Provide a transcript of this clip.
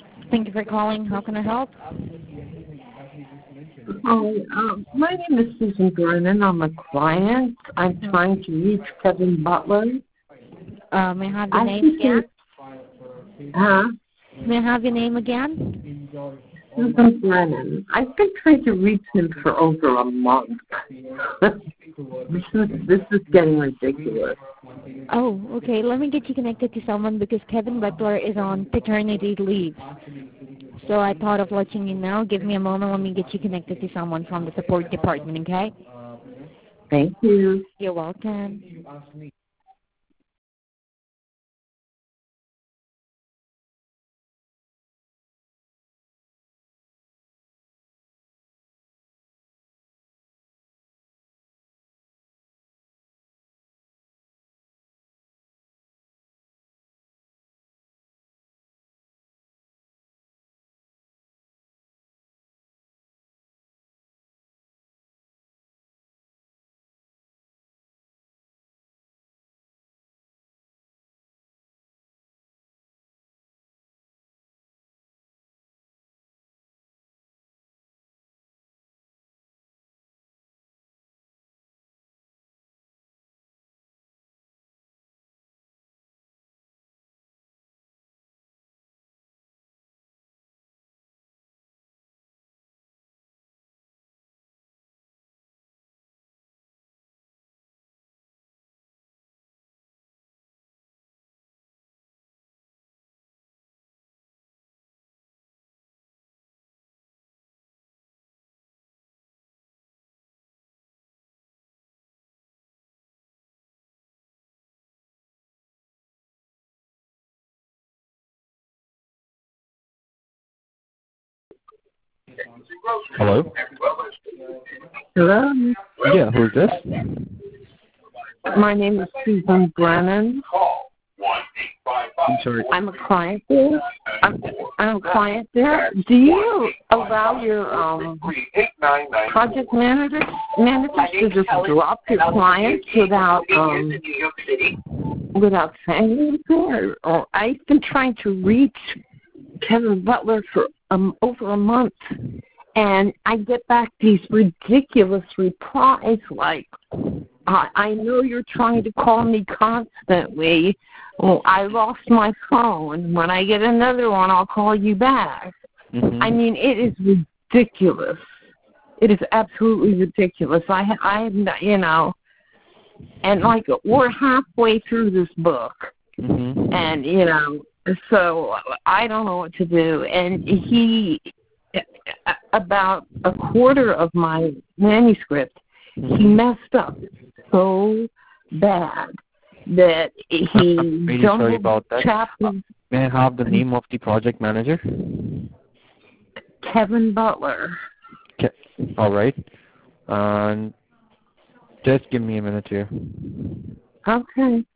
Thank you for calling. How can I help? Hi, my name is Susan Brennan. I'm a client. I'm trying to reach Kevin Butler. May I have your name again? Huh? May I have your name again? Susan Brennan. I've been trying to reach him for over a month. this is getting ridiculous. Oh, okay. Let me get you connected to someone because Kevin Butler is on paternity leave. So I thought of letting you know. Give me a moment. Let me get you connected to someone from the support department, okay? Thank you. You're welcome. Hello? Hello? Yeah, who's this? My name is Susan Brennan. I'm sorry. I'm a client there. I'm a client there. Do you allow your project managers to just drop your clients without saying anything? Or I've been trying to reach Kevin Butler for over a month, and I get back these ridiculous replies like, I know you're trying to call me constantly. Well, I lost my phone. When I get another one, I'll call you back. Mm-hmm. I mean, it is ridiculous. It is absolutely ridiculous. And like we're halfway through this book, Mm-hmm. and so I don't know what to do. And about a quarter of my manuscript, he messed up so bad that he I'm really sorry about that. chapters. May I have the name of the project manager? Kevin Butler. All right. And just give me a minute here. Okay.